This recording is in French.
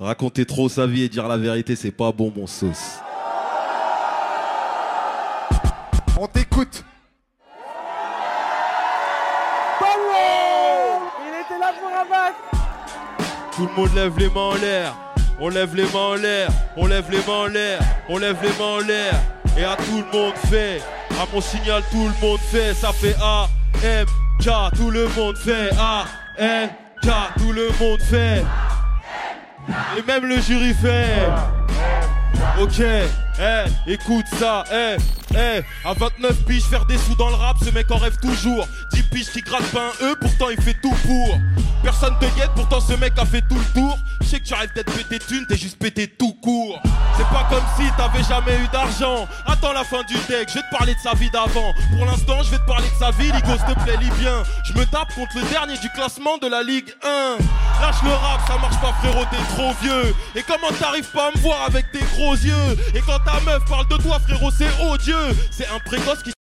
Raconter trop sa vie et dire la vérité, c'est pas bon, mon sauce. On t'écoute. Il était là pour abattre. Tout le monde lève les mains en l'air. On lève les mains en l'air. On lève les mains en l'air. On lève les mains en l'air. Et à tout le monde fait. À mon signal, tout le monde fait. Ça fait A, M, K. Tout le monde fait. A, M, K. Tout le monde fait. Et même le jury fait. Ok, écoute ça, à 29 piges faire des sous dans le rap, ce mec en rêve toujours. 10 piges qui gratte pas un E, pourtant il fait tout pour. Personne te guette, pourtant ce mec a fait tout le tour. Je sais que tu rêves d'être pété thune, t'es juste pété tout court. C'est pas comme si t'avais jamais eu d'argent. Attends la fin du deck, je vais te parler de sa vie d'avant. Pour l'instant je vais te parler de sa vie, Ligo s'il te plaît lis bien. Je me tape contre le dernier du classement de la Ligue 1. Lâche le rap, ça marche pas frérot, t'es trop vieux. Et comment t'arrives pas à me voir avec tes gros yeux? Et quand ta meuf parle de toi frérot c'est odieux. C'est un précoce qui